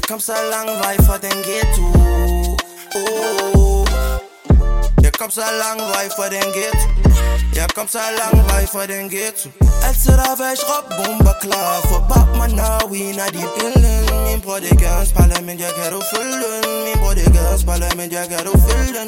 kom så lang vej fra den ghetto. Jeg kom så lang vej fra den ghetto. Jeg kom så lang vej fra den ghetto. Altid der væk råb bomber klar. For bab mig når vi når de billen. Min bror det gør en spejler, men jeg kan du følge den. Min bror det gør en spejler, men jeg kan du følge den.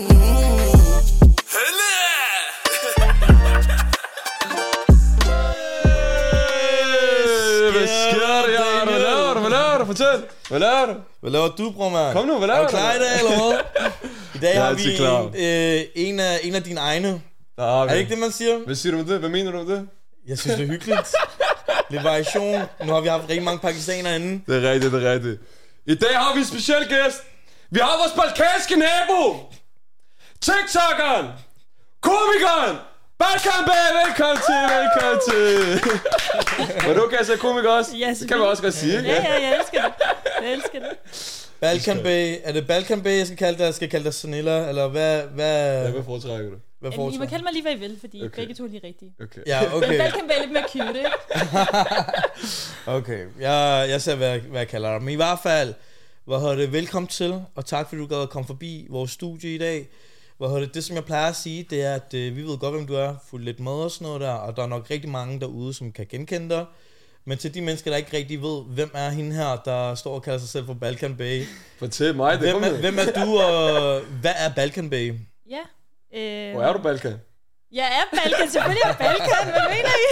Hvad sker der, Jan? Hvad laver du? Hvad laver du? Fortæl. Hvad laver du? Hvad laver du, bror, mand? Kom nu, hvad laver du? Er du klar i dag, eller hvad? I dag har vi en af dine egne. Er det ikke det, man siger? Hvad siger du med det? Hvad mener du med det? Jeg synes, det er hyggeligt. Lidt variation. Nu har vi haft rigtig mange pakistanere inde. Det er rigtigt, det er rigtigt. I dag har vi en speciel gæst. Vi har vores balkanske nabo. TikTokeren. Komikeren. Balkan Bay, velkommen til. Var du okay at sige komiker også? Ja, det kan vi også godt sige. Ja, jeg elsker det. Balkan Bay. Er det Balkan Bay, jeg skal kalde dig? Jeg skal kalde dig Sanilla, eller hvad? Ja, hvad foretrækker du? I må kalde mig lige, hvad I vil, fordi begge to er lige rigtige. Okay. Ja, okay. Balkan Bay er lidt mere cute, ikke? Okay, jeg ser, hvad jeg kalder dig. Men i hvert fald, velkommen til, og tak fordi du gad at komme forbi vores studie i dag. Det som jeg plejer at sige, det er, at vi ved godt, hvem du er, fuldt lidt med og sådan noget der, og der er nok rigtig mange derude, som kan genkende dig. Men til de mennesker, der ikke rigtig ved, hvem er hende her, der står og kalder sig selv for Balkan Bay. Fortæl mig det. Hvem er du, og hvad er Balkan Bay? Ja. Hvor er du, Balkan? Jeg er Balkan, selvfølgelig er Balkan, hvad mener I?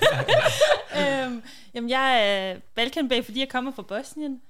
Jamen, jeg er Balkan Bay, fordi jeg kommer fra Bosnien.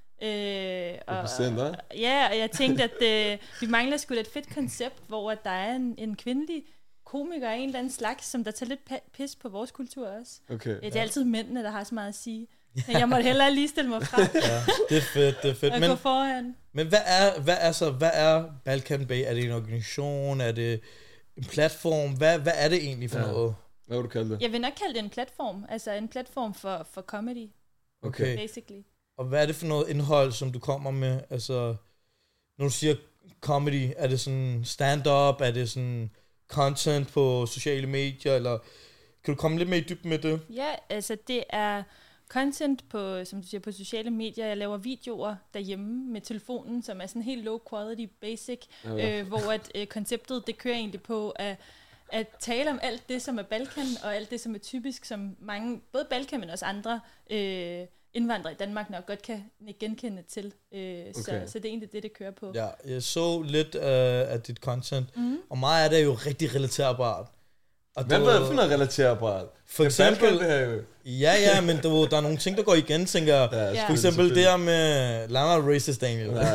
Og jeg tænkte, at vi mangler sgu da et fedt koncept, hvor der er en kvindelig komiker af en eller anden slags, som der tager lidt pis på vores kultur også. Okay. Det er altid mændene, der har så meget at sige. Men jeg måtte hellere lige stille mig frem. Ja, det er fedt. Og gå foran. Men hvad er Balkan Bay? Er det en organisation? Er det en platform? Hvad er det egentlig for noget? Hvad vil du kalde det? Jeg vil nok kalde det en platform. Altså en platform for comedy. Okay. Basically. Og hvad er det for noget indhold, som du kommer med? Altså, når du siger comedy, er det sådan stand-up? Er det sådan content på sociale medier? Eller kan du komme lidt mere i dybden med det? Ja, altså det er content på, som du siger, på sociale medier. Jeg laver videoer derhjemme med telefonen, som er sådan helt low quality, basic, hvor konceptet, det kører egentlig på at tale om alt det, som er Balkan, og alt det, som er typisk, som mange, både Balkan, men også andre indvandrere i Danmark nok godt kan genkende til. Så det er egentlig det kører på. Ja, jeg så lidt af dit content, og meget af det er jo rigtig relaterbart. Hvad er det for noget relaterbart? For eksempel, ja, men der er nogle ting, der går igen, tænker jeg. Ja, for eksempel det her med Lama racist, Daniel. Ja,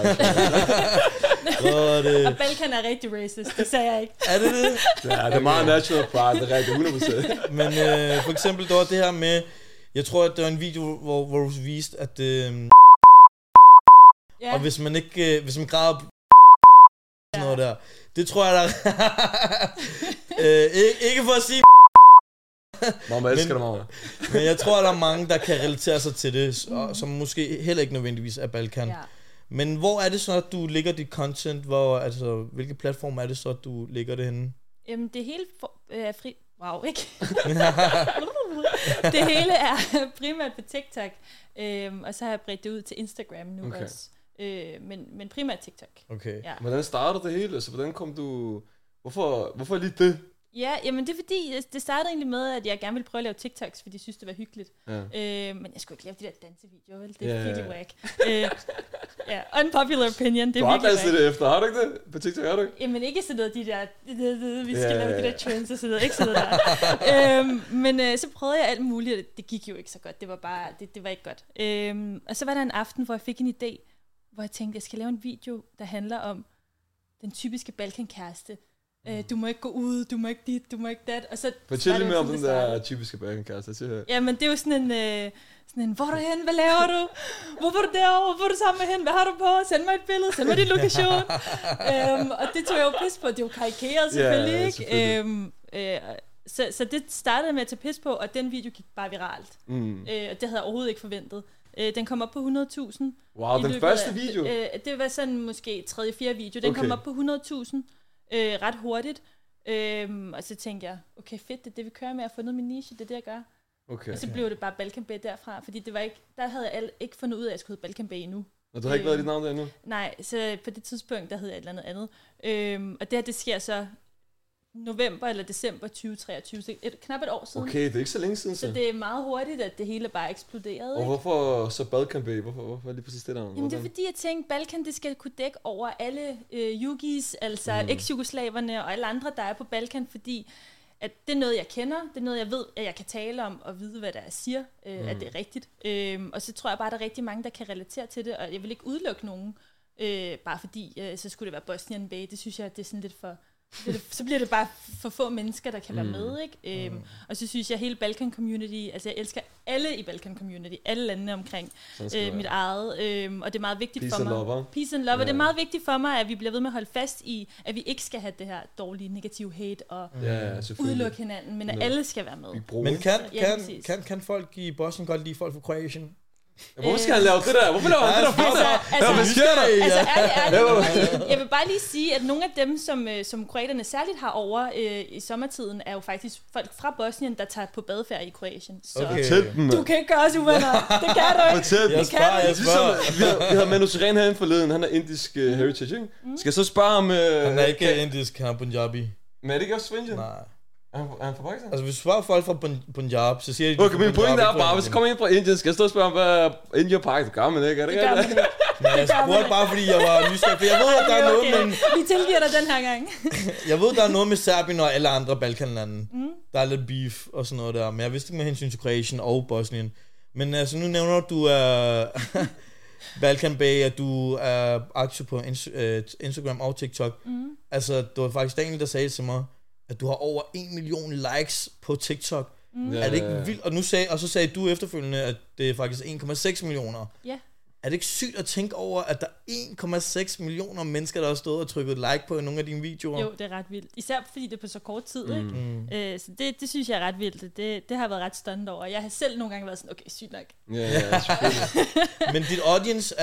okay. Og Balkan er rigtig racist, det sagde jeg ikke. Er det det? Ja, det er meget natural part, det er rigtig 100%. Men for eksempel, der var det her med, jeg tror, at det var en video, hvor du viste, at og hvis man græder noget der, det tror jeg, der ikke for at sige mamma elsker dig, mamma. Men jeg tror, at der er mange, der kan relatere sig til det, som måske heller ikke nødvendigvis er Balkan. Ja. Men hvor er det så, at du lægger dit content? Hvilke platform er det så, at du lægger det henne? Jamen, det hele fri... Wow, ikke? Det hele er primært på TikTok, og så har jeg bredt det ud til Instagram nu også. Men primært TikTok. Okay. Ja. Hvordan startede det hele? Altså, hvordan kom du... Hvorfor lige det? Ja, jamen det er fordi, det startede egentlig med, at jeg gerne ville prøve at lave TikToks, fordi jeg synes, det var hyggeligt. Ja. Men jeg skulle ikke lave de der dansevideoer, vel? Det er virkelig whack. Unpopular opinion, det er virkelig whack. Du har det efter, har du ikke det? På TikTok, har du ikke? Jamen ikke sådan noget, de der, vi skal lave de der trends og sådan noget, ikke sådan der. Men så prøvede jeg alt muligt, og det gik jo ikke så godt. Det var bare, det var ikke godt. Og så var der en aften, hvor jeg fik en idé, hvor jeg tænkte, jeg skal lave en video, der handler om den typiske Balkan-kæreste. Du må ikke gå ud, du må ikke dit, du må ikke dat. Og så fortæl lige mere om den der typiske Balkan-kæreste. Ja, men det er jo sådan en, hvor er du hen, hvad laver du? Hvorfor er du derovre, hvor er du sammen med hende, hvad har du på? Send mig et billede, send mig din lokation. Og det tog jeg jo pis på, det er jo karikeret selvfølgelig, ikke? Så det startede med at tage pis på, og den video gik bare viralt. Og det havde jeg overhovedet ikke forventet. Den kom op på 100.000. Wow, den første video? Det var sådan måske 3-4 video. Den kom op på 100.000. Ret hurtigt. Og så tænkte jeg, okay fedt, det er det vi kører med, at få noget min niche, det er det jeg gør. Okay. Og så blev det bare Balkan Bay derfra, fordi det var ikke, der havde jeg ikke fundet ud af, at jeg skulle hedde Balkan Bay endnu. Og du har ikke været i dit navn der endnu? Nej, så på det tidspunkt, der hed jeg et eller andet. Og det her, det sker så november eller december 2023, så knap et år siden. Okay, det er ikke så længe siden, så det er meget hurtigt, at det hele bare eksploderede. Og hvorfor så Balkan Bay? Hvorfor lige præcis det der? Jamen det er fordi, jeg tænkte, Balkan, det skal kunne dække over alle yugis, altså eks-jugoslaverne og alle andre, der er på Balkan, fordi at det er noget, jeg kender, det er noget, jeg ved, at jeg kan tale om og vide, hvad der siger, at det er rigtigt. Og så tror jeg bare, at der er rigtig mange, der kan relatere til det, og jeg vil ikke udelukke nogen, bare fordi, så skulle det være Bosnian Bay. Det synes jeg, det er sådan lidt for... Så bliver det bare for få mennesker, der kan være med, ikke? Og så synes jeg, hele Balkan-community, altså jeg elsker alle i Balkan-community, alle landene omkring mit eget, og det er meget vigtigt Peace for mig. Peace and Lover. Det er meget vigtigt for mig, at vi bliver ved med at holde fast i, at vi ikke skal have det her dårlige, negative hate og udelukke hinanden, men at alle skal være med. Men kan folk i Bosnien godt lide folk fra Kroatien? Hvorfor skal han lave det der? Hvorfor laver han det der? Hvad sker der? Altså ærligt, jeg vil bare lige sige, at nogle af dem, som kroaterne særligt har over i sommertiden, er jo faktisk folk fra Bosnien, der tager på badefærd i Kroatien. Så du kan ikke gøre os uvenner. Det kan du ikke. Jeg spørger. Vi havde Manu Seren herinde forleden. Han er indisk heritage, ikke? Skal jeg så spørge om... Han er ikke indisk, han er Punjabi. Men er det ikke også Swingen? Nej. Er han fra Pakistan? Altså hvis du spørger folk fra Punjab, så siger de... Okay, min pointe er bare, hvis jeg kommer ind fra Indien, skal jeg stå og spørge om, hvad India og Pakistan gør man ikke? Er det gør man ikke. Men jeg spurgte bare, fordi jeg var nysgerrig, for jeg ved, at der er noget med... Vi tilgiver dig den her gang. Jeg ved, der er noget med Serbien og alle andre Balkanlande. Der er lidt beef og sådan noget der, men jeg vidste ikke med hensyn til Kroatien og Bosnien. Men altså, nu nævner du Balkan Bay, at du er aktiv på Instagram og TikTok. Altså, det var faktisk Daniel, der sagde til mig, at du har over 1 million likes på TikTok. Er det ikke vildt? Og så sagde du efterfølgende, at det er faktisk 1,6 millioner. Ja. Er det ikke sygt at tænke over, at der er 1,6 millioner mennesker, der har stået og trykket like på nogle af dine videoer? Jo, det er ret vildt. Især fordi det er på så kort tid, ikke? Så det synes jeg er ret vildt. Det har jeg været ret stolt over. Jeg har selv nogle gange været sådan, okay, sygt nok. Ja, men dit audience,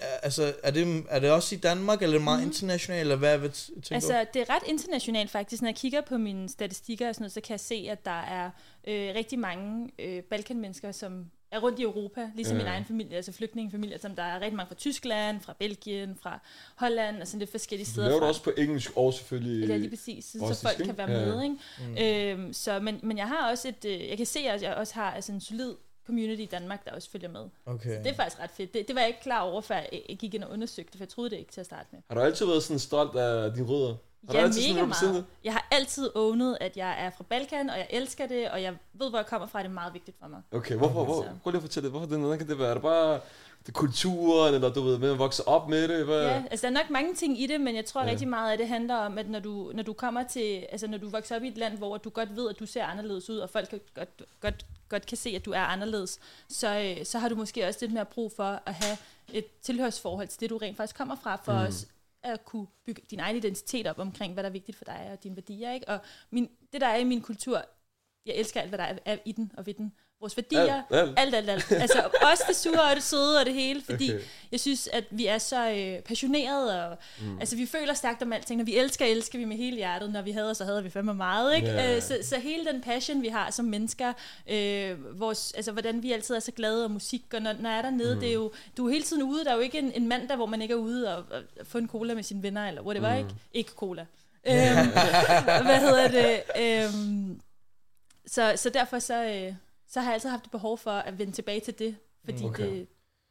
er det også i Danmark, eller er det meget internationalt, eller hvad tænker du? Altså, det er ret internationalt faktisk. Når jeg kigger på mine statistikker og sådan noget, så kan jeg se, at der er rigtig mange balkanmennesker, som er rundt i Europa, ligesom min egen familie, altså flygtningefamilie, som der er rigtig mange fra Tyskland, fra Belgien, fra Holland, og sådan lidt forskellige steder. Du laver det også på engelsk og selvfølgelig... Ja, lige præcis, så folk kan være med, ikke? Men jeg har også jeg kan se, at jeg også har altså en solid community i Danmark, der også følger med. Okay. Så det er faktisk ret fedt. Det var jeg ikke klar over, før jeg gik ind og undersøgte, for jeg troede det ikke til at starte med. Har du altid været sådan stolt af dine rødder? Ja, mega meget. Jeg har altid ownet, at jeg er fra Balkan, og jeg elsker det, og jeg ved, hvor jeg kommer fra, det er meget vigtigt for mig. Okay, prøv lige at fortælle det. Hvordan kan det være? Er det bare det kulturen, eller du ved, med at vokse op med det? Hvad? Ja, altså der er nok mange ting i det, men jeg tror rigtig meget, at det handler om, at når du kommer til, altså når du vokser op i et land, hvor du godt ved, at du ser anderledes ud, og folk godt kan se, at du er anderledes, så har du måske også lidt mere brug for at have et tilhørsforhold til det, du rent faktisk kommer fra, for os at kunne bygge din egen identitet op omkring, hvad der er vigtigt for dig og dine værdier, ikke? Og det, der er i min kultur, jeg elsker alt, hvad der er i den og ved den. Vores værdier, alt. Altså også det sure og det søde og det hele, fordi jeg synes, at vi er så passionerede, og altså vi føler stærkt om alting. Når vi elsker vi med hele hjertet. Når vi hader, så hader vi fandme meget, ikke? Så hele den passion, vi har som mennesker, altså hvordan vi altid er så glade, og musik, og når jeg er dernede, det er jo, du er hele tiden ude. Der er jo ikke en mandag, hvor man ikke er ude og få en cola med sine venner, eller whatever, ikke? Ikke cola. Hvad hedder det? Så derfor så har jeg altid haft et behov for at vende tilbage til det, fordi det,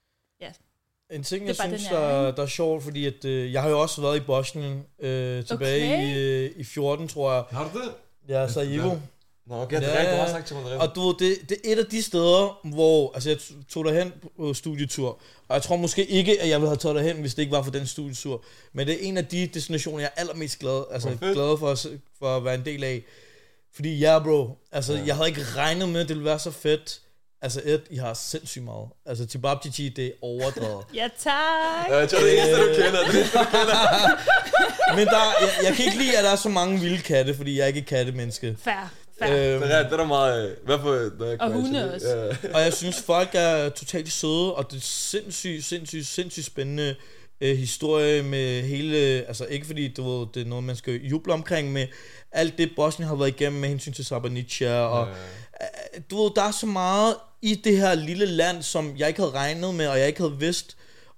en ting, jeg synes, der er sjovt, fordi at, jeg har jo også været i Bosnien tilbage i 14, tror jeg. Har du det? Ja, Sarajevo. Nå, okay, det er rigtigt, du har sagt til mig det. Og du ved, det er et af de steder, hvor, altså jeg tog derhen på studietur, og jeg tror måske ikke, at jeg ville have taget derhen, hvis det ikke var for den studietur, men det er en af de destinationer, jeg er allermest glad for at være en del af. Fordi bro, altså jeg havde ikke regnet med, at det ville være så fedt. Altså I har sindssygt meget. Altså Tibabchichi, det er overdrevet. Ja, tak! Jeg tror, det er eneste, du kender. Men jeg kan ikke lide, at der er så mange vilde katte, fordi jeg er ikke et kattemenneske. Fair. Det er der meget... Hvad for... Og hunde også. Og jeg synes, folk er totalt søde, og det er sindssygt spændende historie med hele... Altså ikke fordi det er noget, man skal juble omkring, med alt det Bosnien har været igennem med hensyn til Srebrenica, og du ved, der er så meget i det her lille land, som jeg ikke havde regnet med, og jeg ikke havde vidst,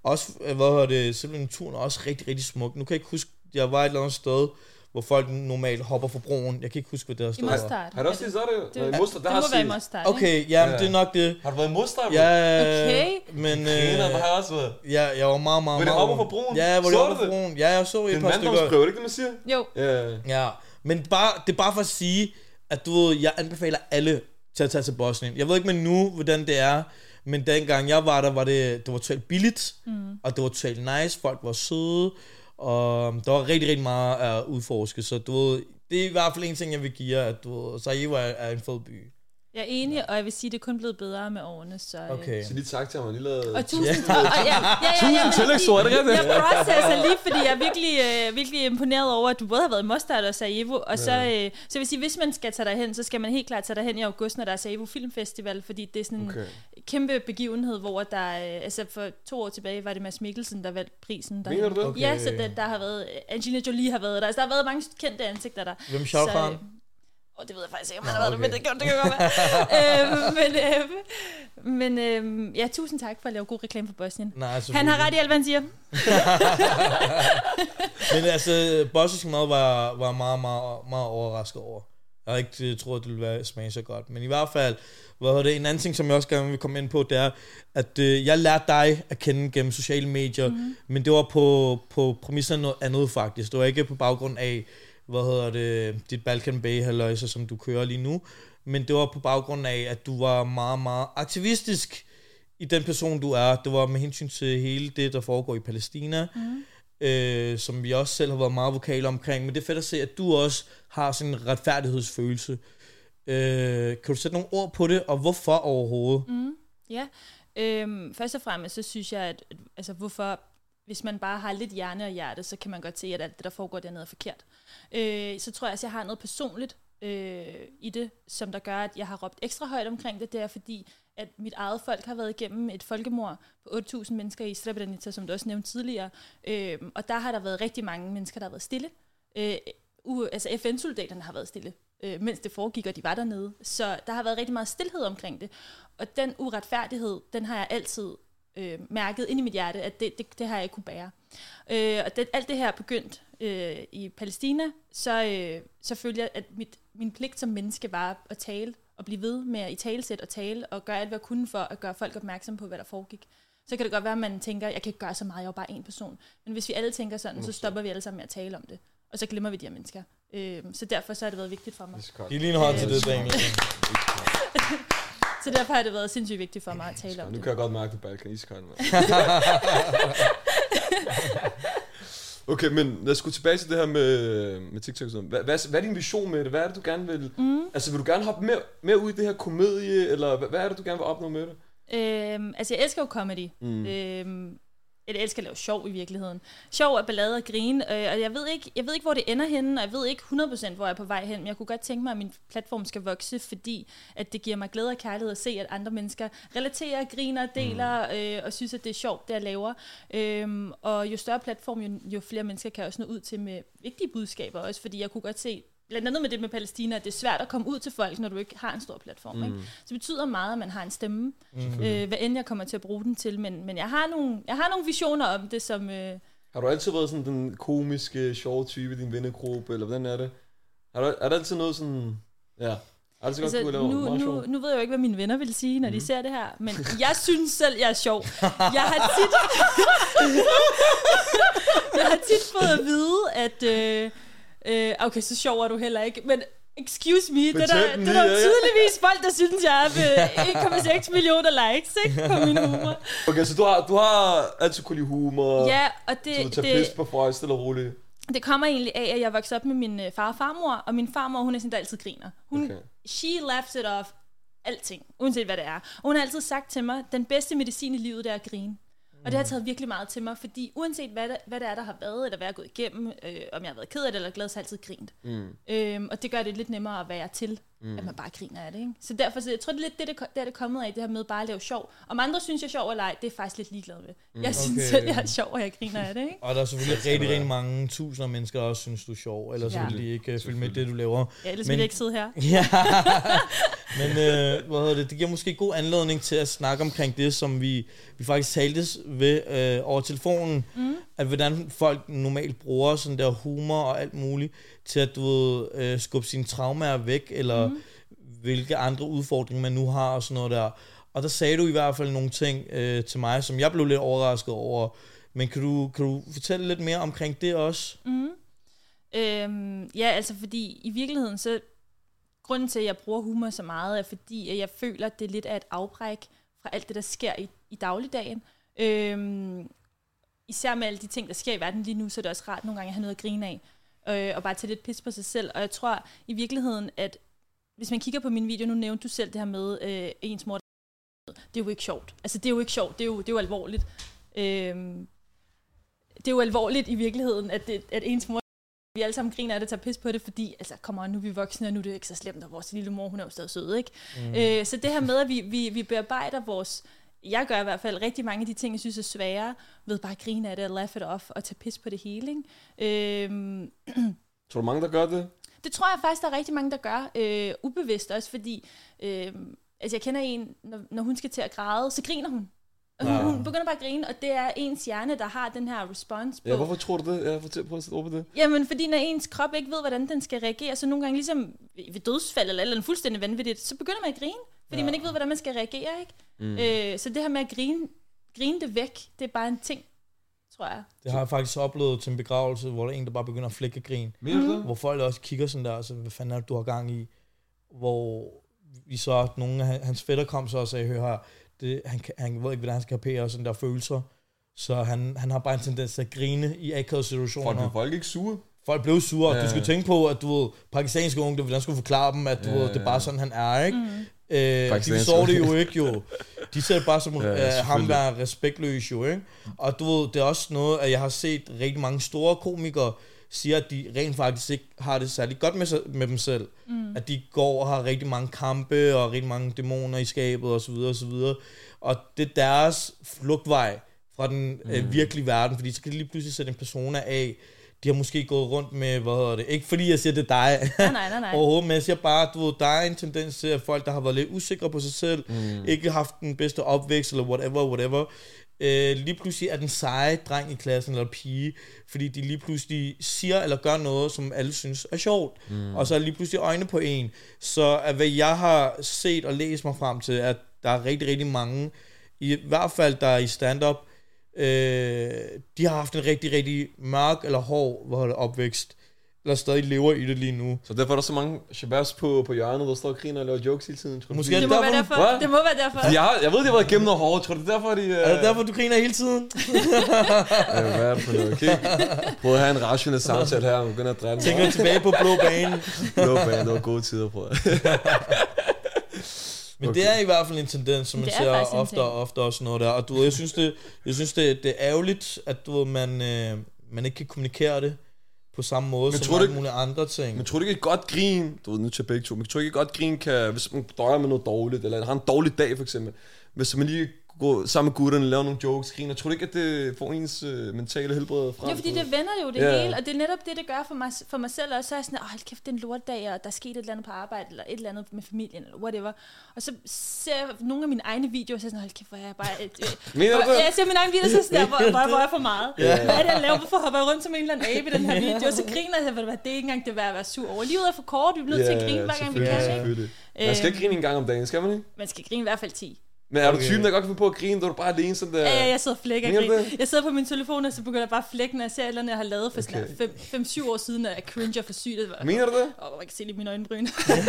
også, simpelthen turen er også rigtig, rigtig smuk. Nu kan jeg ikke huske, jeg var et eller andet sted, hvor folk normalt hopper fra broen. Jeg kan ikke huske, hvad det er sted. I Mostard. Har du også set det? Det må være i Mostard, okay, ja, det er nok det. Har du været i Mostard? Ja, okay. Men... Hvor har jeg også været? Ja, jeg var meget... Hvor de hopper fra broen? Ja, hvor de hopper fra broen. Ja, jeg så et par stykker. Det er en manddomsprøve, er det ikke det, man Jo. siger? Ja, men det er bare for at sige, at du ved, jeg anbefaler alle til at tage til Bosnien. Jeg ved ikke med nu, hvordan det er, men dengang jeg var der, var det var totalt billigt, og det var totalt nice, folk var søde, og der var rigtig, rigtig meget at udforske, så du ved, det er i hvert fald en ting, jeg vil give jer, at du ved, Sarajevo er en fed by. Jeg er enig, og jeg vil sige, at det er kun blevet bedre med årene, så... Okay. Så lige tak til ham, og lige lavede... Og tusind tak. Tusind tillægsord, er det rigtigt? Jeg processer lige, fordi jeg er virkelig imponeret over, at du både har været i Mostard og Sarajevo, og så vil jeg sige, hvis man skal tage derhen, så skal man helt klart tage derhen i august, når der er Sarajevo Filmfestival, fordi det er sådan en kæmpe begivenhed, hvor der, altså for 2 år tilbage, var det Mads Mikkelsen, der vandt prisen. Mener du det? Okay. Ja, så der har været, Angelina Jolie har været der, altså der har været mange kendte ansigter der. Hvem Shah Khan? Det ved jeg faktisk ikke, om han har været der, men det kan godt være. Men ja, tusind tak for at lave god reklame for Bosnien. Nej, han har ret i alt, hvad han siger. Men altså, bosnisk mad var meget, meget, meget overrasket over. Jeg havde ikke troet, at det ville smage så godt. Men i hvert fald, en anden ting, som jeg også gerne vil komme ind på, det er, at jeg lærte dig at kende gennem sociale medier, men det var på præmisser noget andet faktisk. Det var ikke på baggrund af, dit Balkan Bay-halløjse, som du kører lige nu, men det var på baggrund af, at du var meget, meget aktivistisk i den person, du er. Det var med hensyn til hele det, der foregår i Palæstina, som vi også selv har været meget vokale omkring, men det er fedt at se, at du også har sådan en retfærdighedsfølelse. Kan du sætte nogle ord på det, og hvorfor overhovedet? Ja, først og fremmest, så synes jeg, at altså, hvorfor... Hvis man bare har lidt hjerne og hjerte, så kan man godt se, at alt det, der foregår dernede, er forkert. Så tror jeg, at jeg har noget personligt i det, som der gør, at jeg har råbt ekstra højt omkring det. Det er fordi, at mit eget folk har været igennem et folkemord på 8.000 mennesker i Srebrenica, som du også nævnte tidligere. Og der har der været rigtig mange mennesker, der har været stille. Altså FN-soldaterne har været stille, mens det foregik, og de var dernede. Så der har været rigtig meget stilhed omkring det. Og den uretfærdighed, den har jeg altid mærket ind i mit hjerte, at det har jeg ikke kunne bære. Og alt det her er begyndt i Palæstina, så følte jeg, at min pligt som menneske var at tale, og blive ved med at italesætte og tale, og gøre alt, hvad jeg kunne for at gøre folk opmærksom på, hvad der foregik. Så kan det godt være, at man tænker, jeg kan ikke gøre så meget, jeg er bare en person. Men hvis vi alle tænker sådan, så stopper vi alle sammen med at tale om det. Og så glemmer vi de her mennesker. Så derfor så har det været vigtigt for mig. I lige en hånd til det, Daniel. Så derfor har det været sindssygt vigtigt for mig at tale om det. Nu kan jeg godt mærke det Balkan iskold. Okay, men lad os gå tilbage til det her med TikTok. Hvad er din vision med det? Hvad er det, du gerne vil... Altså, vil du gerne hoppe mere ud i det her komedie, eller hvad er det, du gerne vil opnå med det? Altså, jeg elsker jo comedy. Jeg elsker at lave sjov i virkeligheden. Sjov er ballade og grine, og jeg ved ikke, hvor det ender henne, og jeg ved ikke 100% hvor jeg er på vej hen, men jeg kunne godt tænke mig, at min platform skal vokse, fordi at det giver mig glæde og kærlighed at se, at andre mennesker relaterer, griner, deler, og synes, at det er sjovt, det jeg laver. Og jo større platform, jo flere mennesker kan også nå ud til med vigtige budskaber også, fordi jeg kunne godt se, blandt andet med det med Palæstina, at det er svært at komme ud til folk, når du ikke har en stor platform. Ikke? Så det betyder meget, at man har en stemme, hvad end jeg kommer til at bruge den til. Men jeg har nogle visioner om det, som... Har du altid været sådan den komiske, sjove type i din vennegruppe, eller hvordan er det? Er der altid noget sådan... Ja... Altså, nu ved jeg jo ikke, hvad mine venner vil sige, når de ser det her, men jeg synes selv, jeg er sjov. Jeg har tit fået at vide, at... okay, så sjov er du heller ikke, men excuse me, det er der tydeligvis folk, der synes, jeg er ved 1,6 millioner likes, ikke, på min humor. Okay, så du har altid kunne lide humor, ja, og så du tager pis på folk, stille og roligt. Det kommer egentlig af, at jeg voksede op med min far og farmor, og min farmor, hun er sådan, der altid griner. She laughs it off, alting, uanset hvad det er. Og hun har altid sagt til mig, den bedste medicin i livet, det er at grine. Og det har taget virkelig meget til mig, fordi uanset hvad det er, der har været, eller hvad jeg har gået igennem, om jeg har været ked af det eller glad, så har jeg altid grint. Og det gør det lidt nemmere at være til. at man bare griner af det, ikke? Så derfor, jeg tror, det er lidt det er det kommet af, det her med bare at lave sjov. Om andre synes, jeg er sjov eller ej, det er faktisk lidt ligeglad med. Jeg synes selv, jeg er sjov, og jeg griner af det, ikke? Og der er selvfølgelig rigtig mange tusinder mennesker, der også synes, du er sjov, ellers så vil de ikke følge med det, du laver. Ja, ellers vil jeg ikke sidde her. Ja, men det giver måske god anledning til at snakke omkring det, som vi faktisk taltes ved over telefonen, at hvordan folk normalt bruger sådan der humor og alt muligt, til at skubbe sine traumer væk, eller hvilke andre udfordringer man nu har, og sådan noget der. Og der sagde du i hvert fald nogle ting til mig, som jeg blev lidt overrasket over. Men kan du fortælle lidt mere omkring det også? Ja, altså fordi i virkeligheden, så grunden til, at jeg bruger humor så meget, er fordi, at jeg føler, at det lidt er et afbræk fra alt det, der sker i dagligdagen. Især med alle de ting, der sker i verden lige nu, så er det også rart nogle gange at have noget at grine af. Og bare tage lidt pis på sig selv. Og jeg tror i virkeligheden, at hvis man kigger på min video, nu nævnte du selv det her med ens mor, det er jo ikke sjovt. Altså det er jo ikke sjovt, det er jo alvorligt. Det er jo alvorligt i virkeligheden, at ens mor, vi alle sammen griner af det, tager pis på det, fordi, altså, nu er vi voksne, og nu er det ikke så slemt, og vores lille mor, hun er jo stadig sød, ikke? Så det her med, at vi bearbejder jeg gør i hvert fald rigtig mange af de ting, jeg synes er svære, ved bare at grine af det, og laugh it off, og tage pis på det hele, ikke? Tror du mange, der gør det? Det tror jeg faktisk, der er rigtig mange, der gør. Ubevidst også, fordi jeg kender en, når hun skal til at græde, så griner hun. Og hun begynder bare at grine, og det er ens hjerne, der har den her response på. Ja, hvorfor tror du det? Prøv at sætte ord på det. Jamen, fordi når ens krop ikke ved, hvordan den skal reagere, så nogle gange ligesom ved dødsfald eller andet fuldstændig vanvittigt, så begynder man at grine, fordi man ikke ved, hvordan man skal reagere, ikke? Så det her med at grine det væk, det er bare en ting, tror jeg. Det har jeg faktisk oplevet til en begravelse, hvor der er en, der bare begynder at flække grin. Hvor folk også kigger sådan der, altså, hvad fanden er det, du har gang i? Hvor vi så, nogle af hans fætter kom så og sagde, hør her, han ved ikke, hvordan han skal kapere sådan der følelser. Så han har bare en tendens til at grine i akavede situationer. Folk ikke sure? Folk blev sure, og du skal tænke på, at pakistanske unge, hvordan skulle forklare dem, at det er bare sådan, han er, ikke? De så det jo ikke, jo. De ser det bare som ham, der er respektløs, jo, ikke? Og det er også noget, at jeg har set rigtig mange store komikere siger, at de rent faktisk ikke har det særlig godt med dem selv. At de går og har rigtig mange kampe, og rigtig mange dæmoner i skabet, og så videre, og så videre. Og det er deres flugtvej fra den virkelige verden, fordi så kan de lige pludselig sætte en persona af. De har måske gået rundt med, ikke fordi jeg siger, det er dig. Nej. Overhovedet, men jeg siger bare, der er en tendens til, at folk, der har været lidt usikre på sig selv, ikke har haft den bedste opvækst, eller whatever, lige pludselig er den seje dreng i klassen, eller pige, fordi de lige pludselig siger eller gør noget, som alle synes er sjovt. Og så er lige pludselig øjne på en. Så hvad jeg har set og læst mig frem til, at der er rigtig, rigtig mange, i hvert fald der er i stand-up, de har haft en rigtig, rigtig mørk eller hård opvækst, eller stadig lever i det lige nu. Så derfor er der så mange shababs på hjørnet, der står og griner og laver jokes hele tiden. Måske det må være derfor. What? Det må være derfor. Jeg ved, de har været igennem noget hårdt. Tror du, det er derfor, Er det derfor, du griner hele tiden? Hvad er det for noget? Okay. Prøv at have en rationel samtale her, og begynder at drille. Tænker tilbage på blå bane. Blå bane, det var gode tider, prøv at. Men det er i hvert fald en tendens, som man ser ofte og sådan noget der. Og jeg synes, det er ærgerligt, at man ikke kan kommunikere det på samme måde som mange mulige andre ting. Men tror du ikke et godt grin, du ved nu til begge to, men tror du ikke et godt grin kan, hvis man døjer med noget dårligt, eller har en dårlig dag for eksempel, hvis man lige går sammen med gutterne og laver nogle jokes, griner, tror du ikke, at det får ens mentale helbred frem? Ja, fordi det vender jo det hele, og det er netop det gør for mig selv også. Så er jeg sådan, hold kæft, det er en lortdag, og der er sket et eller andet på arbejde, eller et eller andet med familien, eller whatever. Og så ser jeg nogle af mine egne videoer, og så er jeg sådan, hold kæft, hvor er jeg bare... jeg ser mine egne videoer, så sådan der, hvor er jeg for meget? Hvad er det, jeg laver? Hvorfor hopper jeg rundt som en eller anden abe i den her video? Og så griner jeg, det er ikke engang det værd at være sur over. Livet er for kort, vi er nødt til at grine, hver gang vi kan, ikke? Man skal ikke grine en gang om dagen, skal man ikke? Man skal grine i hvert fald 10. Men er du typen, der godt kan finde på at grine, da du bare er alene sådan der? Ja, jeg sidder og flækker og griner. Jeg sidder på min telefon, og så begynder jeg bare at flække, når jeg ser et eller andet, jeg har lavet for sådan 5-7 år siden, og jeg cringer for sygt. Mener du det? Man kan se lidt mine øjenbryn.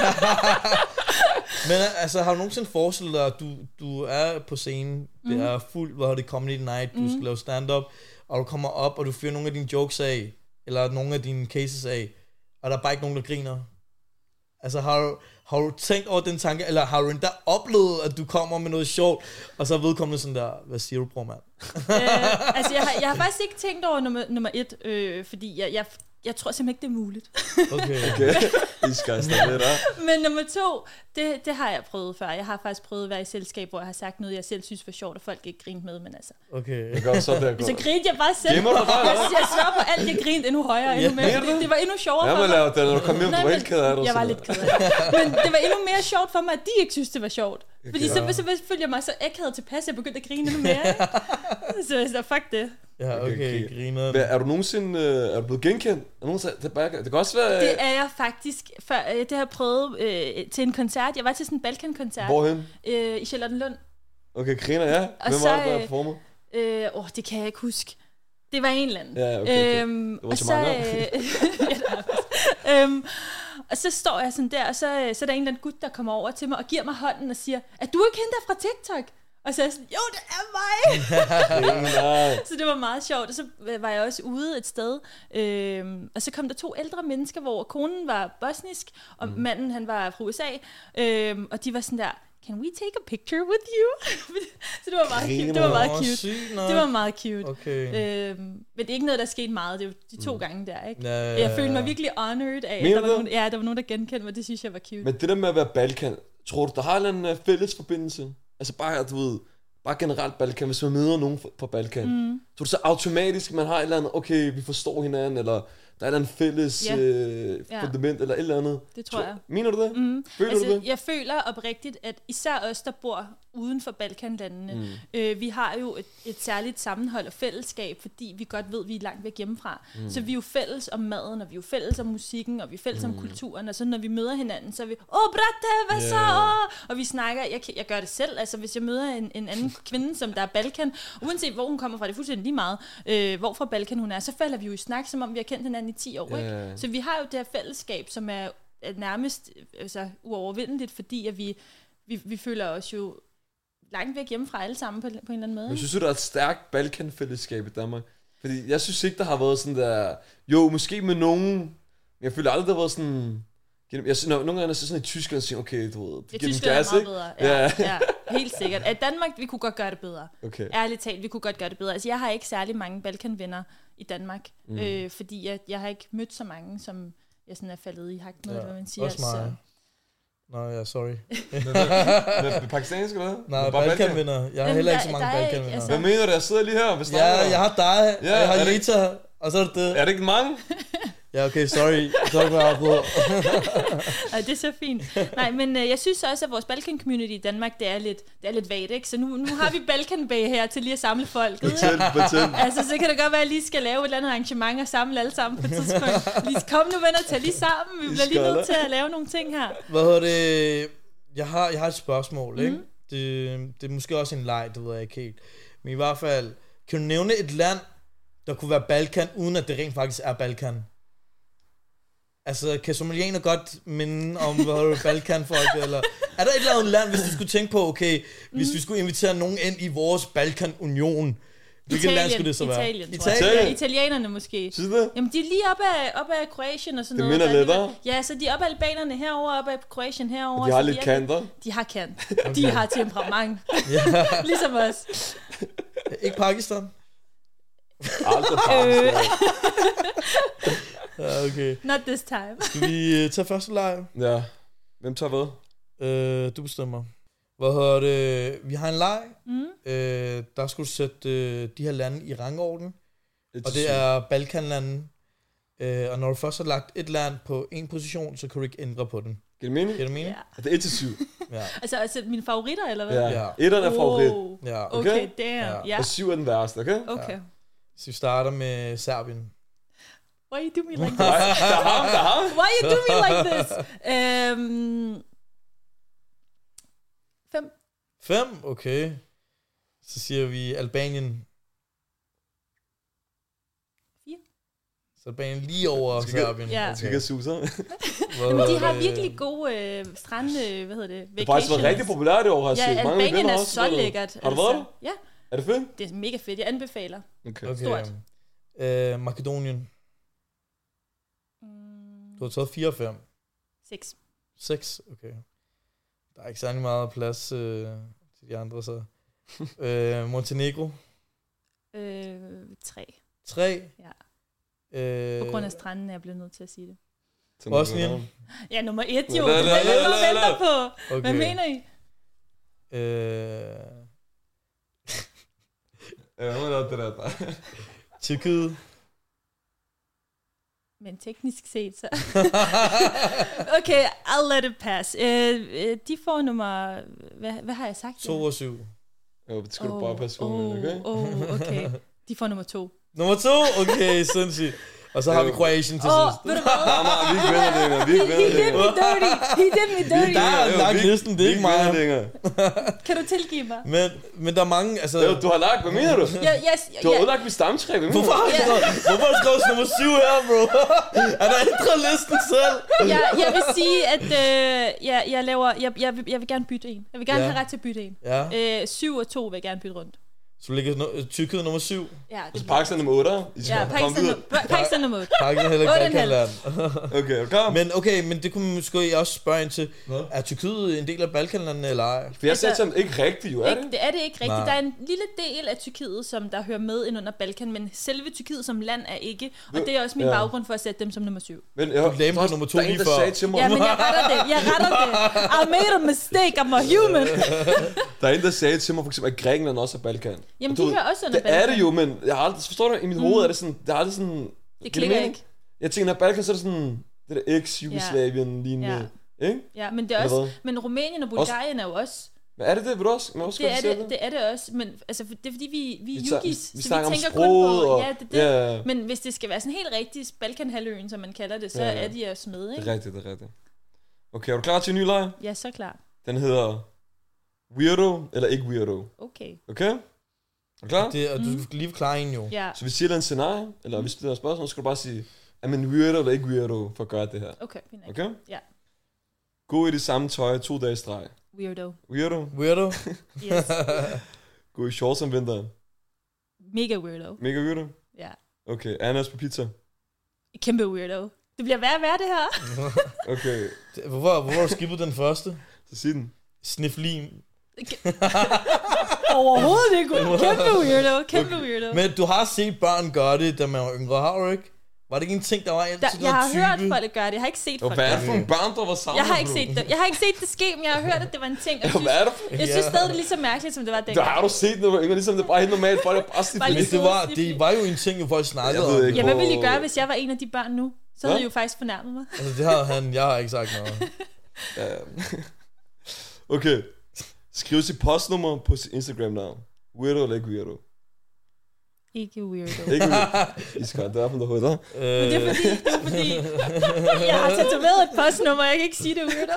Men altså, har du nogensinde forestillet dig, at du er på scenen, det er fuldt, hvor det comedy night, du skal lave stand-up, og du kommer op, og du fyrer nogle af dine jokes af, eller nogle af dine cases af, og der er bare ikke nogen, der griner? Altså, har du tænkt over den tanke, eller har du endda oplevet, at du kommer med noget sjovt, og så er vedkommende sådan der, hvad siger du, bror, mand? Altså, jeg har faktisk ikke tænkt over nummer 1, fordi Jeg tror simpelthen ikke, det er muligt. Okay. I skal stå lidt der. Men nummer 2, det har jeg prøvet før. Jeg har faktisk prøvet at være i selskab, hvor jeg har sagt noget, jeg selv synes var sjovt, og folk ikke grinte med, men altså. Okay. Det gør så der. Så grinte jeg bare selv. Gemmer du bare? Jeg svær på alt, jeg grinte endnu højere, endnu mere. Det var endnu sjovere Ja, for man mig. laver det, når du kommer hjem, du var helt ked af det. Jeg var lidt ked af det. Men det var endnu mere sjovt for mig, at de ikke synes, det var sjovt. Fordi så følte jeg mig så akavet tilpas, jeg begyndte at grine endnu mere. Så fuck det. Ja, okay, griner. Er du nogensinde er du blevet genkendt? Det kan også være... Det er jeg faktisk. Det har jeg prøvet til en koncert. Jeg var til sådan en Balkan-koncert. Hvorhen? I Charlottenlund. Okay, griner, ja. Hvem var det, der performede? Det kan jeg ikke huske. Det var en eller anden. Ja, okay. Det var så mange. Og så står jeg sådan der, og så er der en eller anden gut, der kommer over til mig og giver mig hånden og siger, er du ikke hende der fra TikTok? Og så er jeg sådan, jo, det er mig! Så det var meget sjovt. Og så var jeg også ude et sted, og så kom der 2 ældre mennesker, hvor konen var bosnisk, og manden, han var fra USA, og de var sådan der, can we take a picture with you? Så det var meget cute. Det var meget cute. Det var meget cute. Okay. Men det er ikke noget, der skete meget. Det var de 2 gange der, ikke? Ja. Jeg følte mig virkelig honored af, at der var nogen, der genkendte mig. Det synes jeg var cute. Men det der med at være Balkan, tror du, der har en eller anden fælles forbindelse? Altså bare, du ved, bare generelt Balkan, hvis man møder nogen fra Balkan. Så er det så automatisk, at man har et eller andet, okay, vi forstår hinanden, eller der er et eller andet fælles fundament, eller et eller andet. Det tror jeg. Mener du det? Føler du det? Jeg føler oprigtigt, at især os, der bor uden for Balkanlandene, vi har jo et særligt sammenhold og fællesskab, fordi vi godt ved, at vi er langt væk hjemmefra. Så vi er jo fælles om maden, og vi er jo fælles om musikken, og vi er fælles om kulturen, og så når vi møder hinanden, så er vi, bratte, hvad så? Og vi snakker, jeg gør det selv, altså hvis jeg møder en anden kvinde, som der er Balkan, uanset hvor hun kommer fra, det er fuldstændig lige meget, hvor fra Balkan hun er, så falder vi jo i snak, som om vi har kendt hinanden i 10 år, ikke? Så vi har jo det her fællesskab, som er nærmest uovervindeligt, fordi at vi føler os jo langt væk hjemmefra alle sammen på en eller anden måde. Jeg synes, der er et stærkt Balkan-fællesskab i Danmark. Fordi jeg synes ikke, der har været sådan der... Jo, måske med nogen... Men jeg føler aldrig, der har været sådan... Nogle gange er det sådan i Tyskland, siger okay, du ved... Ja, Tyskland er meget bedre. Ja, helt sikkert. At Danmark, vi kunne godt gøre det bedre. Okay. Ærligt talt, vi kunne godt gøre det bedre. Altså, jeg har ikke særlig mange Balkan-venner i Danmark. Fordi jeg har ikke mødt så mange, som jeg sådan er faldet i hak med, hvad man siger. Også mig. Nå, ja, sorry. Med pakistansk eller hvad? Nej, Balkanvenner. Jeg har heller ikke så mange Balkanvenner. Altså... Hvad mener du? Jeg sidder lige her. Ja, jeg har dig, og jeg har Rita, og så er det. Er det ikke mange? Ja, okay, sorry. Sorry for at på. Det er så fint. Nej, men jeg synes også, at vores Balkan-community i Danmark, det er lidt vagt, ikke? Så nu har vi Balkan Bay her til lige at samle folket. Altså, så kan det godt være, at jeg lige skal lave et eller andet arrangement og samle alle sammen på et tidspunkt. Lige kom nu, venner, tag lige sammen. Vi bliver lige nødt til at lave nogle ting her. Hvad hedder det? Jeg har et spørgsmål, ikke? Det er måske også en leg, det ved jeg ikke helt. Men i hvert fald, kan du nævne et land, der kunne være Balkan, uden at det rent faktisk er Balkan? Altså, kan somalianer godt minde om Balkan-folk, eller... Er der et eller andet land, hvis du skulle tænke på, okay, hvis vi skulle invitere nogen ind i vores Balkan-union, hvilket land skulle det så være? Italien. Italienerne måske. Synes du det? Jamen, de er lige op af Kroatien og sådan det noget. Det minder lidt, ja, så de er op af albanerne herovre, op af Kroatien herovre. Og de har lidt kanter. De har kant. De har temperament. Ligesom os. Ikke Pakistan? Aldrig Pakistan. Ja, okay. Not this time. Skal vi tage første leg? Ja. Hvem tager hvad? Du bestemmer. Hvad hedder det? Vi har en leg. Der skulle du sætte de her lande i rangorden. Og det er Balkanlande. Og når du først har lagt et land på en position, så kan du ikke ændre på den. Giver det mening? Ja. Det er 1-7. Ja. Altså mine favoritter, eller hvad? Ja. 1'eren er favorit. Ja. Okay, damn. Ja. Og 7 er den værste, okay? Okay. Ja. Så vi starter med Serbien. Why you do me like this? Der har. Why you do me like this? 5. 5, okay. Så siger vi Albanien. 4. Så Albanien lige over Serbien. Ja. Jeg skal ikke suge sig. Jamen, de har virkelig gode strand, hvad hedder det? Det har faktisk været rigtig populært i år, har jeg set. Ja, Albanien er så lækkert. Har du været der? Ja. Er det fedt? Det er mega fedt. Jeg anbefaler. Okay. Stort. Makedonien. Du har taget 4 og 5. 6. 6, okay. Der er ikke særlig meget plads til de andre, så. Montenegro. 3. 3. Ja. På grund af stranden er jeg blevet nødt til at sige det. Bosnien. Ja, nummer 1 jo. Det er det, jeg venter på. Okay. Hvad mener I? Tyrkiet. Men teknisk set, så... Okay, I'll let it pass. De får nummer... Hvad har jeg sagt? 2 og 7. Jo, det skal du bare passe på med, okay? Okay. De får nummer 2. Nummer 2? Okay, sindssygt. Og så har vi Kroatien til sidst. Ved du hvad? Vi ikke vinder længere, vi ikke vinder længere. He did me dirty. Der er lagt listen, det er ikke mig. Kan du tilgive mig? Men der er mange, altså... Jo, du har lagt, hvad mener du? Du har udlagt mit stamtræ, hvad mener du? Hvorfor har du skrevet nummer 7 her, bro? Er der ændret listen selv? Jeg vil sige, at jeg vil gerne bytte en. Jeg vil gerne have ret til at bytte en. Ja. 7 og 2 vil jeg gerne bytte rundt. Så ligger Tyrkiet nummer 7. Ja, Og så Pakistan nummer 8. Ja, Pakistan nummer 8. Pakistan heller ikke Balkanland. Okay, er du klar? Men det kunne man måske også spørge ind til. Er Tyrkiet en del af Balkanlandene eller ej? For jeg sagde sådan, ikke rigtigt jo, er det? Det er det ikke rigtigt. Nej. Der er en lille del af Tyrkiet, som der hører med ind under Balkan, men selve Tyrkiet som land er ikke. Og det er også min baggrund for at sætte dem som nummer 7. Men Du glemte nummer 2 lige før. Der er en, der sagde til mig... Ja, men jeg retter det. I made a mistake, I'm a human. Der er en, der sagde til mig for eksempel, at Grækenland også er Balkan. Jamen, de hører også under det Balkan. Det er det jo, men jeg har aldrig, forstår du, i mit hoved er det sådan, det er aldrig sådan... Det klikker ikke. Jeg tænker, når Balkan, så er det sådan, det der ex-Jugoslavien lignende, ikke? Ja, men det er også, men Rumænien og Bulgarien er jo også... Hvad er det, vil du også? Det er det også, men altså, det er fordi, vi er yugis, vi så vi tænker kun på... Ja, det er det. Men hvis det skal være sådan helt rigtig Balkanhalvøen, som man kalder det, så er de også med, ikke? Det er rigtigt. Okay, er du klar til en ny leg? Ja, så klar. Den hedder Weirdo eller ikke Weirdo. Okay. Er du klar? Du skal lige klare en jo. Ja. Så vi siger dig en scenarie, eller hvis det er et spørgsmål, så skal du bare sige, er man weirdo eller ikke weirdo for at gøre det her? Okay, fint. Okay? Ja. Gå i det samme tøj 2 dage i streg. Weirdo. Yes. Gå i shorts om vinteren. Mega weirdo. Ja. Okay, ananas på pizza. Kæmpe weirdo. Det bliver værre det her. Okay. Hvorfor har du skippet den første? Så sig den. Sniff lim. Overhovedet ikke. Kæmpe weirdo. Men du har set børn gøre det, da man var yngre, har du ikke? Var det ikke en ting, der var altid jeg har hørt folk gøre det. Jeg har ikke set folk gøre det. Hvad er det for en børn, der var sammen? Jeg har ikke set det. Jeg har ikke set det ske, men jeg har hørt, at det var en ting. Og jeg synes stadig, det er lige så mærkeligt, som det var dengang. Der har du set det, ligesom det bare helt normalt. Folk er bare det var jo en ting, jo folk snakkede om. Ja, hvad ville I gøre, hvis jeg var en af de børn nu? Så havde I jo faktisk fornærmet mig. Altså, det har jeg har ikke sagt noget. Okay. Skriv sit postnummer på sit Instagram-navn. Weirdo eller ikke weirdo? Ikke weirdo. Iskart, det er for noget der. Men det er fordi, jeg har tatoveret et postnummer, jeg kan ikke sige det weirdo.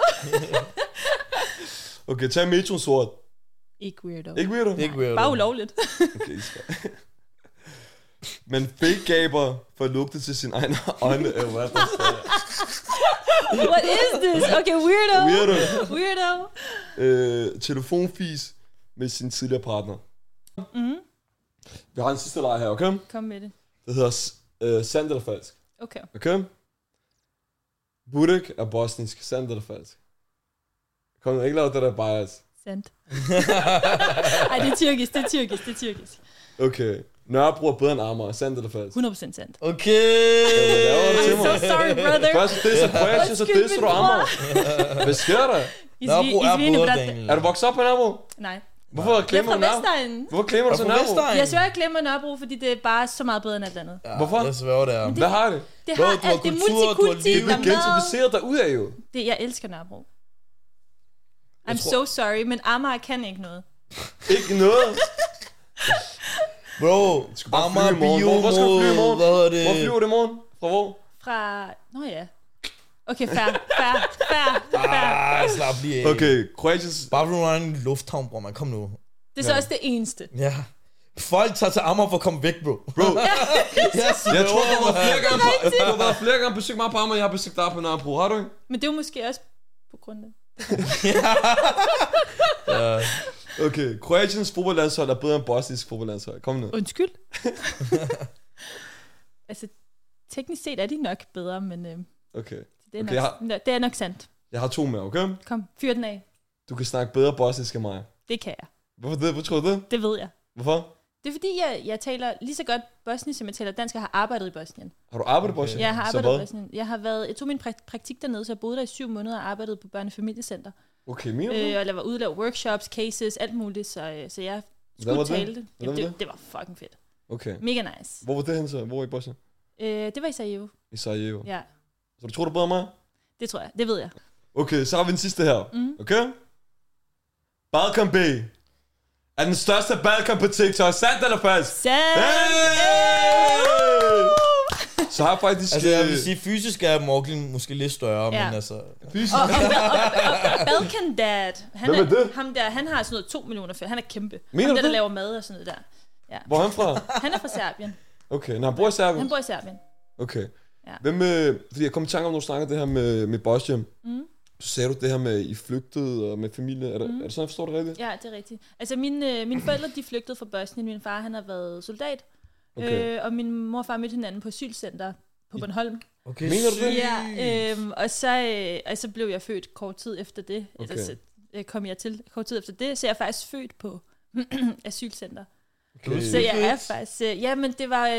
Okay, tag metro sort. Ikke weirdo. Bare ulovligt. Okay, Iskart. Men fake gaber for at lugte til sin egen øjne. What is this? Okay, weirdo. Telefonfis med sin tidligere partner. Vi har en sidste leg her, okay? Kom med det. Det hedder sandt eller falsk. Okay. Burik er bosnisk. Sandt eller falsk? Kom nu, ikke lave det der bias. Sandt. Ej, det er tyrkisk. Okay. Nørrebro er bedre end Amager. Sandt eller falsk? 100% sandt. Okay. I'm so sorry, brother. Først det er Kroatien, så det du Amager. Hvad sker der? Nørrebro er bedre, Daniel. Er du vokset op på Nørrebro? Nej. Hvorfor klemmer du Nørrebro? Hvorfor klemmer du så Nørrebro? Jeg svær, jeg glemmer Nørrebro, fordi det er bare så meget bedre end alt andet. Hvorfor? Jeg svær, det er. Hvad har det? Det har alt. Det er multikulti. Det er gentrificeret derudad jo. Jeg elsker Nørrebro. I'm so sorry, men Amager kan ikke noget. Ikke noget? Bro, Amager Bio. Hvor skal du flyve i morgen? Hvad hedder det? Hvor flyver du i morgen? Fra hvor? Nå ja. Okay, fair. Slap lige af. Okay, Kroatiens... Bare fordi du har en lufthavn, bror, man. Kom nu. Det er så også det eneste. Ja. Folk tager til Amager for at komme væk, bro. Jeg tror, du har været flere gange besøgt mig på Amager. Jeg har besøgt dig på Nørrebro. Har du ikke? Men det er jo måske også på grund af ja. Okay, Kroatiens fodboldlandshold er bedre end Bosnisk fodboldlandshold. Kom nu. Undskyld. Altså, teknisk set er de nok bedre, men okay. Det er nok sandt. Jeg har 2 med, okay? Kom, fyr den af. Du kan snakke bedre bosnisk end mig. Det kan jeg. Hvorfor det? Hvor tror du det? Det ved jeg. Hvorfor? Det Det er fordi, jeg taler lige så godt bosnisk, som jeg taler dansk, og har arbejdet i Bosnien. Har du arbejdet i Bosnien? Jeg har arbejdet i Bosnien. Jeg tog min praktik dernede, så jeg boede der i 7 måneder og arbejdede på børne- og familiecenter. Okay, mere? Og jeg var ude og lave workshops, cases, alt muligt, så jeg skulle tale det. Det var fucking fedt. Okay. Mega nice. Hvor var det hen så? Hvor i Bosnien? Det var i Sarajevo. I Sarajevo? Ja. Så du tror, du bedre mig? Det tror jeg. Det ved jeg. Okay, så har vi den sidste her. Okay? Balkan B er den største Balkan på TikTok. Sandt eller falsk? Sandt! Så har jeg faktisk... Altså, jeg vil sige, fysisk er Morgan måske lidt større, Ja. men altså... Fysisk? Og Balkan Dad, Hvem er det? ham der, han har sådan noget 2 millioner før. Han er kæmpe. Mener ham du der det? laver mad og sådan noget der. Ja. Hvor er han fra? Han er fra Serbien. Okay, han bor i Serbien? Han bor i Serbien. Okay. Ja. Hvem med... Fordi jeg kom i tanke om, når du snakkede det her med Bosnien. Så sagde du det her med, I flygtede og med familie. Er det sådan, jeg forstår det rigtigt? Ja, det er rigtigt. Altså, mine forældre, de flygtede fra Bosnien. Min far, han har været soldat. Okay. Og min mor og far mødte hinanden på asylcenter på Bornholm. Okay, Mener du det? Ja, og så blev jeg født kort tid efter det. Okay. Altså, så kom jeg til kort tid efter det, så jeg er faktisk født på asylcenter. Okay. Så jeg er faktisk... ja, men det var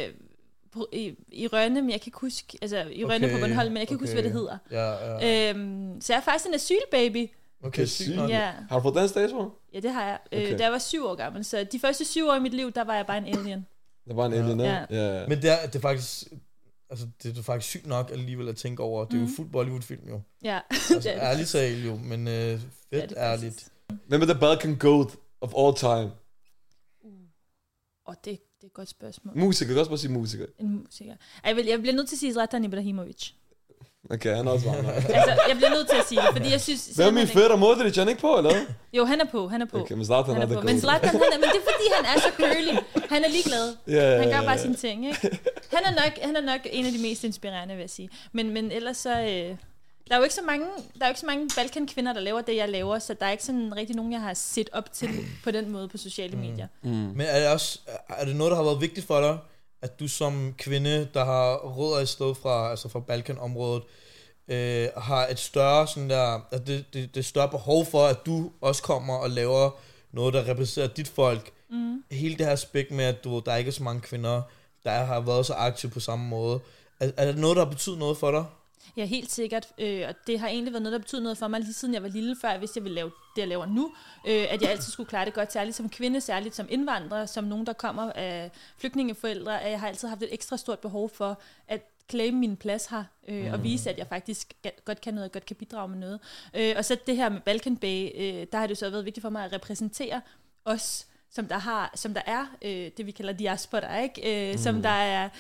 i Rønne, men jeg kan ikke huske... Altså, i Rønne på Bornholm, men jeg kan ikke huske, hvad det hedder. Ja. Så jeg er faktisk en asylbaby. Okay, sygt nok. Ja. Har du fået dansk statsborger? Ja, det har jeg. Okay. Da jeg var 7 år gammel. Så de første 7 år i mit liv, der var jeg bare en alien. Der var en alien, Ja. ja. Men det er faktisk... Altså, det er faktisk sygt nok alligevel at tænke over. Det er jo fuld Bollywood-film jo. Ja. Altså, ærligt talt jo, men fedt ærligt. Hvem er the Balkan GOAT of all time? Det er et godt spørgsmål. Musiker, jeg kan også bare sige musiker. En musiker. Jeg bliver nødt til at sige Zlatan Ibrahimovic. Okay, han er også varm. Altså, jeg bliver nødt til at sige det, fordi jeg synes... Hvem er min fætter? Modric, han ikke på, eller hvad? Jo, han er på. Okay, men Zlatan er the på. GOAT. Men Zlatan, men det er fordi, han er så curly. Han er ligeglad. Ja. Han gør bare sine ting, ikke? Han er nok en af de mest inspirerende, vil jeg sige. Men ellers så... Der er jo ikke så mange Balkan-kvinder, der laver det, jeg laver, så der er ikke sådan rigtig nogen, jeg har set op til på den måde på sociale medier. Men er det noget, der har været vigtigt for dig, at du som kvinde, der har rødder i sted fra Balkanområdet, har et større sådan der, at det større behov for, at du også kommer og laver noget, der repræsenterer dit folk. Hele det her aspekt med, at der ikke er så mange kvinder, der har været så aktive på samme måde. Er det noget, der har betydet noget for dig? Ja, helt sikkert. Og det har egentlig været noget, der betyder noget for mig, lige siden jeg var lille, før jeg vidste, jeg ville lave det, jeg laver nu. At jeg altid skulle klare det godt, særligt som kvinde, særligt som indvandrer, som nogen, der kommer af flygtningeforældre. At jeg har altid haft et ekstra stort behov for at claim min plads her, og vise, at jeg faktisk godt kan noget, og godt kan bidrage med noget. Og så det her med Balkan Bay, der har det så været vigtigt for mig at repræsentere os, som der er det vi kalder diaspora, ikke? Som der er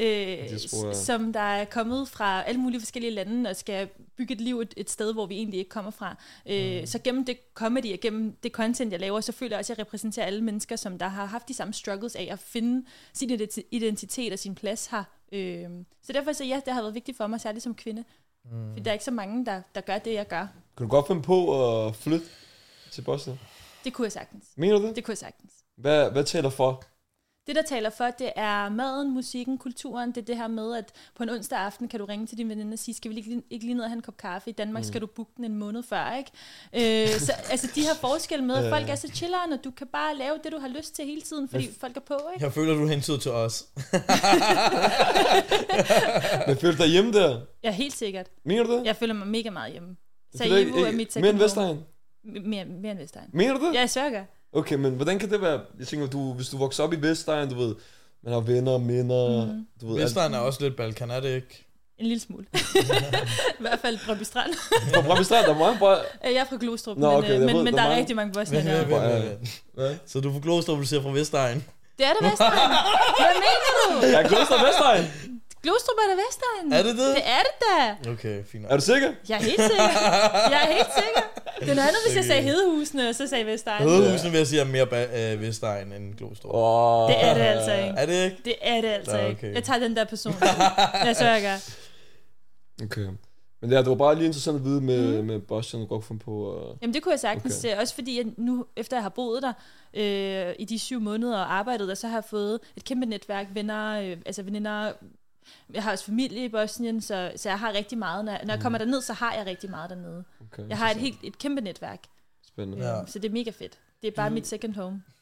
som der er kommet fra alle mulige forskellige lande og skal bygge et liv et sted, hvor vi egentlig ikke kommer fra. Så gennem det comedy og gennem det content jeg laver, så føler jeg også at jeg repræsenterer alle mennesker, som der har haft de samme struggles af at finde sin identitet og sin plads her. Så derfor så ja, det har været vigtigt for mig, særligt som kvinde. For der er ikke så mange der gør det jeg gør. Kan du godt finde på at flytte til Bosnien? Det kunne jeg sagtens. Mener du det? Det kunne jeg sagtens. Hvad taler for? Det, der taler for, det er maden, musikken, kulturen. Det er det her med, at på en onsdag aften kan du ringe til din veninde og sige, skal vi ikke lige ned og have en kop kaffe? I Danmark skal du booke den en måned før, ikke? Så altså, de her forskelle med, at folk er så chilleren, og du kan bare lave det, du har lyst til hele tiden, fordi folk er på, ikke? Jeg føler, du hentyder til os. Men føler du dig hjemme der? Ja, helt sikkert. Mener du det? Jeg føler mig mega meget hjemme. Sarajevo er mit second mere end home. Vestegn? Mere end Vestegn. Mener du det? Ja, jeg sørger. Okay, men hvordan kan det være? Jeg tænker, hvis du vokser op i Vestegn, du ved, man har venner, minder, du ved... Vestegn er også lidt Balkan, er det ikke? En lille smule. I hvert fald Brøndby Strand. Fra Brøndby Strand, der er mange bare... Jeg er fra Glostrup, Nå, okay, men der er rigtig mange bosnier der. Hvad? Så du er fra Glostrup, du ser fra Vestegn? Det er det Vestegn. Hvad mener du? Jeg er Glostrup Vestegn. Glostrup er det Vestegn. Er det det? Det er det da. Okay, fint. Er du sikker? Jeg er helt sikker. Det er noget andet, hvis jeg sagde Hedehusene, og så sagde Vestegn. Hedehusene vil jeg sige er mere Vestegn end Glostrup. Det er det altså ikke. Er det ikke? Det er det altså Nå, ikke. okay. Jeg tager den der person. Jeg sørger. Okay. Men ja, det var bare lige interessant at vide med Bosnien, du godt finde på... Jamen det kunne jeg sagtens. Okay. Også fordi jeg nu, efter jeg har boet der i de 7 måneder og arbejdet der, så har jeg fået et kæmpe netværk, venner, veninder. Jeg har også familie i Bosnien, så jeg har rigtig meget. Når jeg kommer derned, så har jeg rigtig meget dernede. Okay, jeg har et kæmpe netværk. Spændende. Ja. Så det er mega fedt. Det er bare mit second home.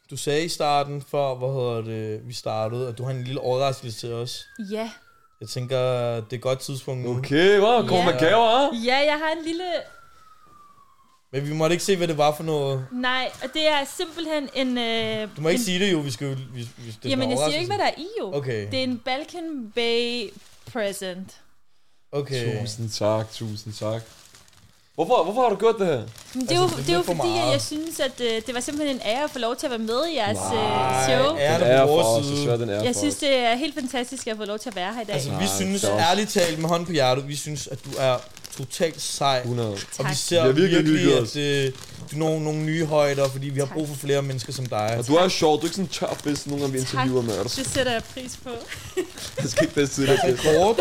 Du sagde i starten, vi startede, at du har en lille overraskelse til os. Ja. Jeg tænker, det er et godt tidspunkt nu. Okay, wow, kommer med gaver, Ja, jeg har en lille... Men vi måtte ikke se, hvad det var for noget. Nej, og det er simpelthen en... Du må ikke sige det jo, vi skal jo... Jamen, jeg siger ikke, hvad der er i jo. Okay. Det er en Balkan Bay present. Okay. Tusind tak. Hvorfor har du gjort det her? Men det er jo fordi, at jeg synes, at det var simpelthen en ære at få lov til at være med i jeres show. Det er vores side. Jeg synes, det er helt fantastisk at få lov til at være her i dag. Altså, vi synes ærligt talt med hånden på hjertet, vi synes, at du er totalt sej. 100. Og vi ser virkelig, at du når nogle nye højder, fordi vi har brug for flere mennesker som dig. Og du er sjov, du er ikke sådan en tør fisk, nogle gange vi interviewer med dig. Det sætter jeg pris på. Jeg skal ikke bedst til det. Kort.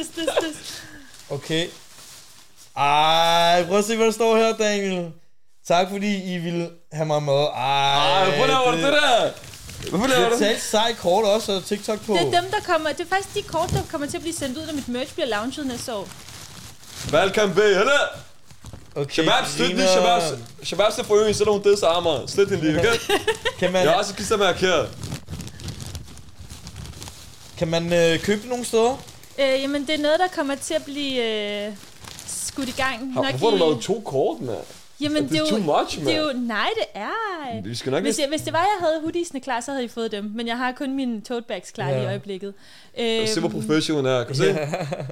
Okay. Ej, prøv at se, hvad der står her, Daniel. Tak, fordi I ville have mig med. Hvorfor laver du det der? Hvorfor laver du det? Det er et sejt kort også, og TikTok på. Det er dem, der kommer... Det er faktisk de kort, der kommer til at blive sendt ud, når mit merch bliver launchet næste år. Balkan Bay, eller? Okay, Shabab, slet lige, Shabab skal få øje, så er hun des armer. Slet hende lige, okay? Kan man, jeg har også et klistermærke her. Kan man købe det nogle steder? Jamen, det er noget, der kommer til at blive skudt i gang. Hvorfor har du lavet 2 kort, mand? Jamen, det er too much, man. Det er jo, nej, det er. Vi skal nok hvis det var, jeg havde hoodiesne klar, så havde I fået dem. Men jeg har kun mine tote bags klar i øjeblikket. Se, hvor professionel er. Kan du se?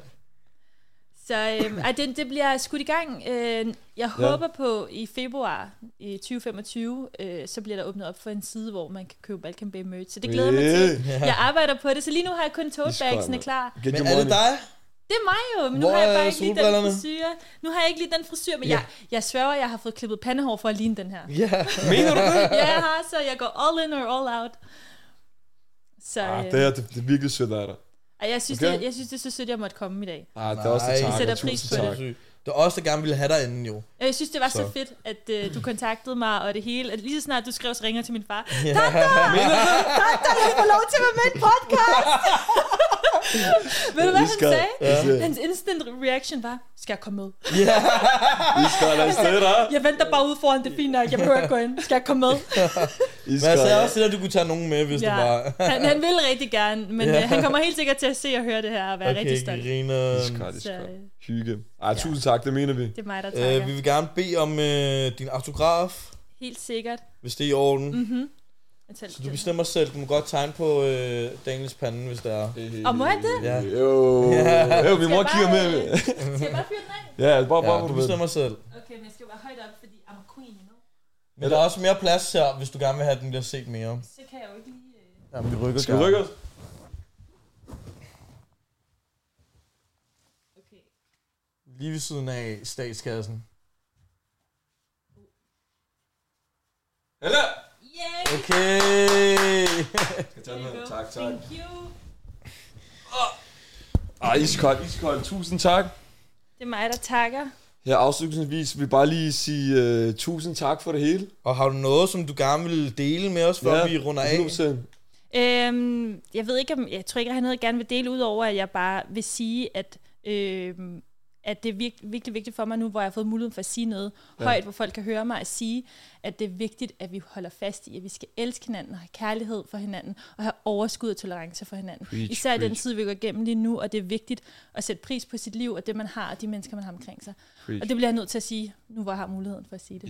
Så det bliver skudt i gang. Jeg håber på i februar i 2025, så bliver der åbnet op for en side, hvor man kan købe Balkan Bay merch. Så det glæder mig til. Jeg arbejder på det, så lige nu har jeg kun tote bagsene klar. Men er det dig? Det er mig jo, men nu har jeg bare ikke lige den frisyr. Nu har jeg ikke lige den frisyr, men jeg sværger, jeg har fået klippet pandehår for at ligne den her. Ja. Mener du det? Ja, jeg har, så jeg går all in or all out. Så, det er virkelig sødt af dig. Jeg synes, det er så sødt, jeg måtte komme i dag. Det er også det tak. Jeg sætter pris på det. Det er også der gerne ville have dig inden jo. Jeg synes, det var så fedt, at du kontaktede mig og det hele. At lige så snart du skrev, så ringer til min far. Ja. Tata, jeg får lov til at være med i en podcast. Ved du, hvad han sagde? Ja. Hans instant reaction var, skal jeg komme med? Ja. Jeg venter bare ude foran, det er fint nok. Jeg behøver ikke gå ind. Skal jeg komme med? Men jeg sagde også, at du kunne tage nogen med, hvis det var. Han vil rigtig gerne, men han kommer helt sikkert til at se og høre det her og være rigtig stolt. Hygge. Tusind tak, det mener vi. Det er mig, der takker. Vi vil gerne bede om din autograf. Helt sikkert. Hvis det er i orden. Mhm. Så du bestemmer selv. Du må godt tegne på Daniels pande, hvis det er. Og må jeg det? Ja. Jo, min mor kigger med. Skal jeg bare fyre den af? Ja, bare du bestemmer selv. Okay, men jeg skal jo være højt op, fordi I'm a queen, you know. Men der er også mere plads her, hvis du gerne vil have, at den bliver set mere. Så kan jeg jo ikke lige... Jamen, vi rykker. Skal vi rykke os? Okay. Lige ved siden af statskassen. Eller? Yeah! Okay! Tak. Thank you. Iskold. Tusind tak. Det er mig, der takker. Her afslutningsvis vil jeg bare lige sige tusind tak for det hele. Og har du noget, som du gerne vil dele med os, før vi runder af? Jeg ved ikke, jeg tror ikke, jeg har noget, jeg gerne vil dele, udover at jeg bare vil sige, at det er virkelig vigtigt for mig nu, hvor jeg har fået muligheden for at sige noget højt, hvor folk kan høre mig at sige, at det er vigtigt, at vi holder fast i, at vi skal elske hinanden og have kærlighed for hinanden og have overskud og tolerance for hinanden. Især i den tid, vi går igennem lige nu, og det er vigtigt at sætte pris på sit liv og det, man har, og de mennesker, man har omkring sig. Og det bliver jeg nødt til at sige, nu hvor jeg har muligheden for at sige det.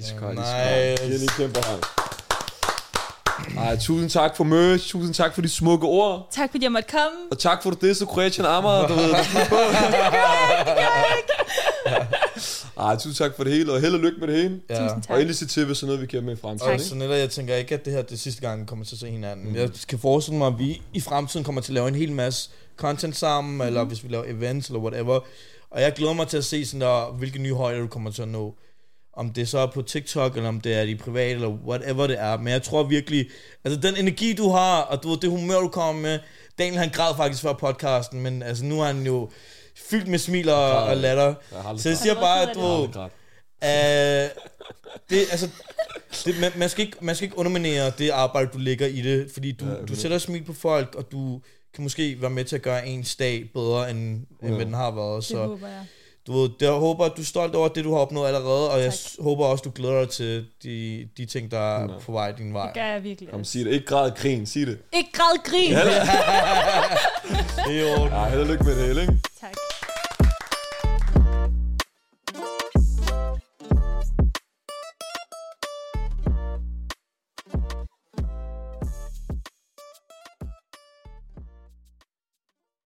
Tusind tak for merch, tusind tak for de smukke ord. Tak fordi jeg måtte komme. Og tak for du det, så Kroatien Amager, du ved. Tusind tak for det hele, og held og lykke med det hele. Ja. Og endelig se til, hvis sådan noget vi kan med i fremtiden. Og så netop, jeg tænker ikke, at det her det sidste gang, vi kommer til at se hinanden. Jeg kan forestille mig, at vi i fremtiden kommer til at lave en hel masse content sammen, eller hvis vi laver events, eller whatever. Og jeg glæder mig til at se sådan der, hvilke nye højder du kommer til at nå. Om det så er på TikTok, eller om det er i privat, eller whatever det er. Men jeg tror virkelig, altså den energi du har, og du ved, det humør du kommer med. Daniel han græd faktisk før podcasten, men altså nu er han jo fyldt med smil og latter. Så jeg siger bare, at man skal ikke underminere det arbejde, du lægger i det. Fordi du sætter smil på folk, og du kan måske være med til at gøre ens dag bedre, end hvad den har været. Så det håber jeg. du ved, jeg håber, at du er stolt over det, du har opnået allerede, og jeg håber også, du glæder dig til de ting, der er på vej din vej. Det gør jeg virkelig. Kom, sig det. Ikke græd grin, sig det. Ikke græd grin! Jo. Ja, held og lykke med det hele, ikke?